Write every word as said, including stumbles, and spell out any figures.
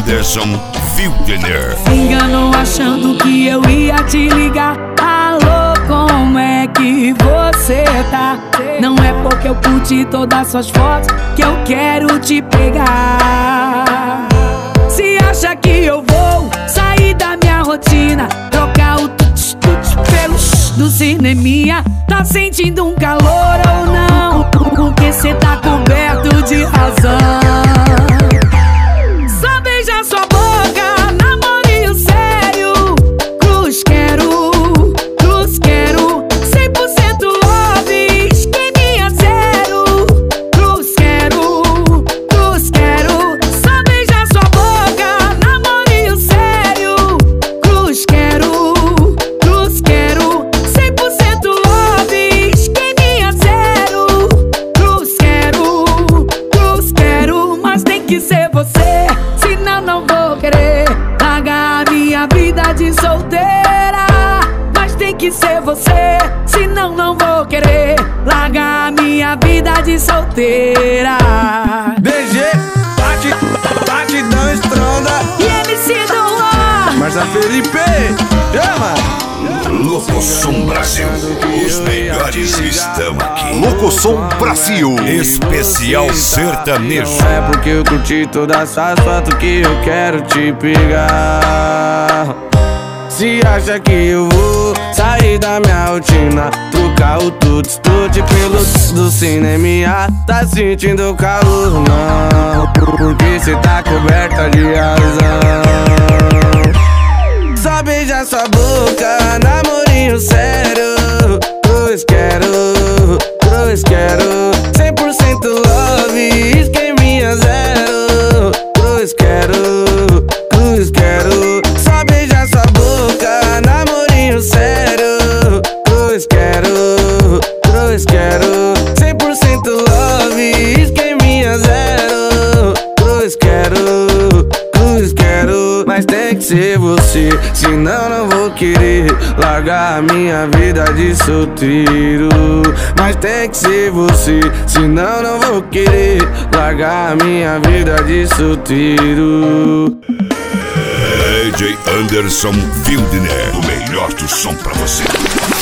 Anderson Wildner. Enganou achando que eu ia te ligar. Alô, como é que você tá? Não é porque eu curti todas suas fotos que eu quero te pegar. Se acha que eu vou sair da minha rotina, trocar o tuts-tuts pelo shh do cineminha, tá sentindo um calor ou não? Porque cê tá coberto de razão. Só beija sua boca, namorinho sério. Cruz quero, cruz quero, cem por cento love, esqueminha zero. Cruz quero, cruz quero, só beija sua boca, namorinho sério. Cruz quero, cruz quero, cem por cento love, esqueminha zero. Cruz quero, cruz quero, mas tem que ser você, senão não vou querer largar a minha vida de solteira. Mas tem que ser você, senão não vou querer largar a minha vida de solteira. D G, bate, batidão estronda. E M C do ar, Marcia Felipe, chama! Locosom Brasil, os melhores estão aqui. Locosom Brasil. Especial sertanejo. Não é porque eu curti todas essas fotos que eu quero te pegar. Se acha que eu vou sair da minha rotina, trocar o tuts-tuts pelo tss do cineminha, tá sentindo calor não? Porque cê tá coberta de razão. Só beija sua boca, namorinho sério. Cruz quero, cruz quero, cem por cento love, esqueminha zero. Cruz quero, cruz quero, só beija sua boca, namorinho sério. Cruz quero, cruz quero, cem por cento love, esqueminha zero. Cruz quero, cruz quero, mas tem que ser você, senão não vou querer largar a minha vida de solteiro. Mas tem que ser você, senão não vou querer largar a minha vida de solteiro. D J Anderson Wildner, o melhor do som pra você.